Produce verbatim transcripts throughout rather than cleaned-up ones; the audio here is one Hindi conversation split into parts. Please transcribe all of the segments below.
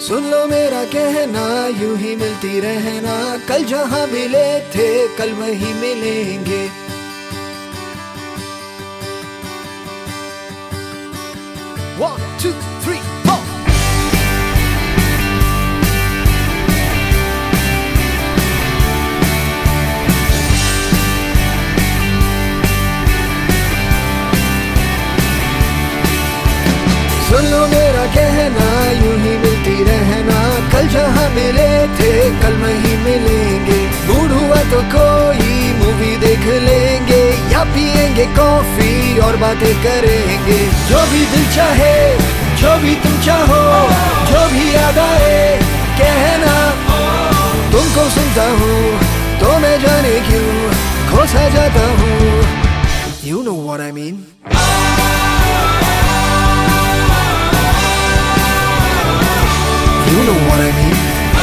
सुन लो मेरा कहना, यूं ही मिलती रहना। कल जहां मिले थे कल वहीं मिलेंगे। One, two, three, four. सुन लो मेरा कहना, यूं ही मिलती रहना। कल जहां मिले थे कल वहीं मिलेंगे। मूड हुआ तो कोई मूवी देख लेंगे या पिएंगे कॉफी और बातें करेंगे। जो भी दिल चाहे, जो भी तुम चाहो, जो भी याद आए कहना। तुमको सुनता हूँ तो मैं जाने क्यों खो सा जाता हूँ। You know what I mean? You know what I mean?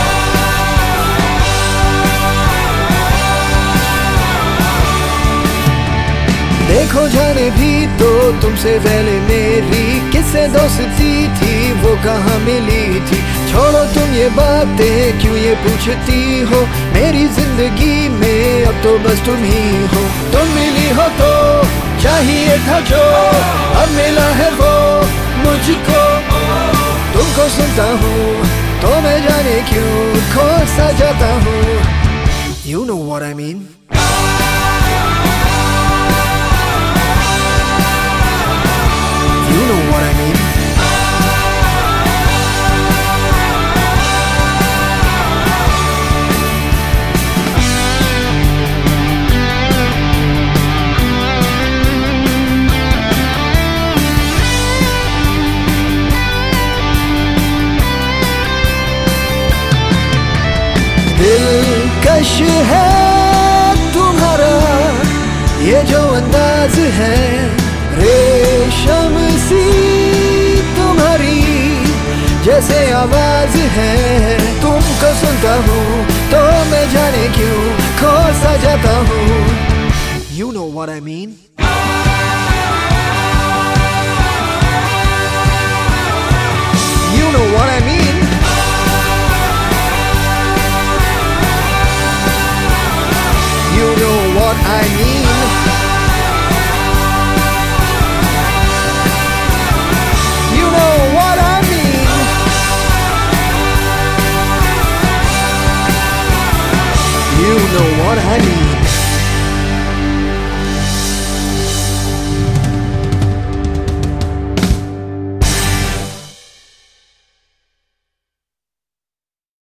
देखो जाने भी तो तुमसे पहले मेरी किससे दोस्ती थी, वो कहाँ मिली थी। छोड़ो तुम ये बातें क्यों ये पूछती हो। मेरी जिंदगी में अब तो बस तुम ही हो। तुम मिली हो तो चाहिए था जो अब मिला है वो मुझको। तुमको सुनता हूँ तो मैं जाने क्यों खो सा जाता हूँ। You know what I mean? You know what I mean? दिलकश है तुम्हारा ये जो अंदाज है। रेशम सी तुम्हारी जैसे आवाज है। तुमको सुनता हूँ तो मैं जाने क्यों खो सा जाता हूँ। You know what I mean? You know what I mean? You know what I mean? You know what I mean? You know what I mean?